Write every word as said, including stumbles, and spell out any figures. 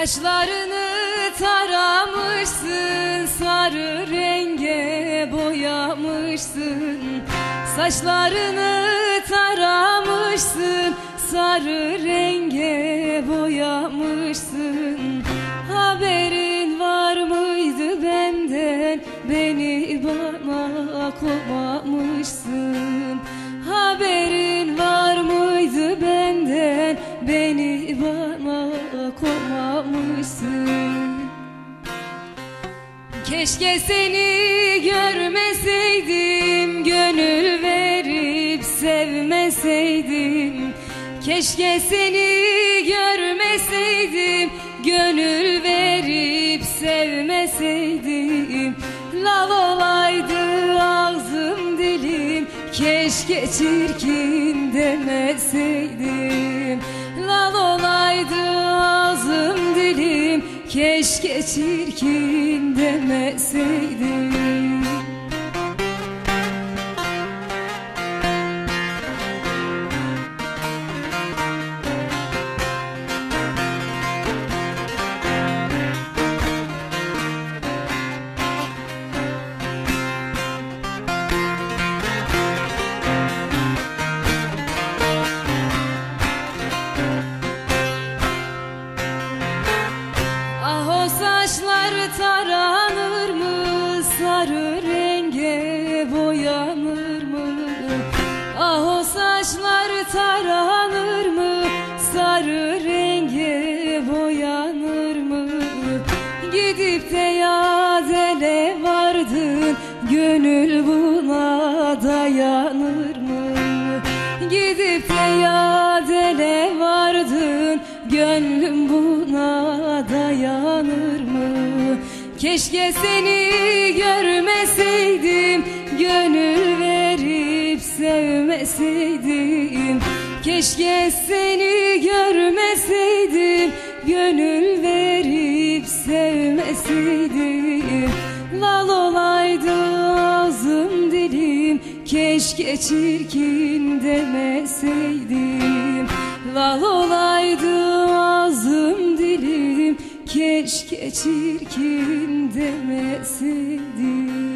Saçlarını taramışsın, sarı renge boyamışsın. Saçlarını taramışsın, sarı renge boyamışsın. Haberin var mıydı benden, beni bana komamışsın. Haberin var mıydı benden, beni bana komamışsın. Keşke seni görmeseydim, gönül verip sevmeseydim. Keşke seni görmeseydim, gönül verip sevmeseydim. Lal olaydı ağzım dilim, keşke çirkin demeseydim. Lal olaydı ağzım dilim, keşke çirkin demeseydim. Saçlar taranır mı, sarı renge boyanır mı? Ah o saçlar taranır mı, sarı renge boyanır mı? Gidip de yazele vardın, gönül buna dayanır mı? Gidip de yazele vardın, gönlüm buna dayanır mı? Keşke seni görmeseydim, gönül verip sevmeseydim. Keşke seni görmeseydim, gönül verip sevmeseydim. Lal olaydı ağzım dilim, keşke çirkin demeseydim. Lal olaydı ağzım dilim, keşke çirkin demeseydim.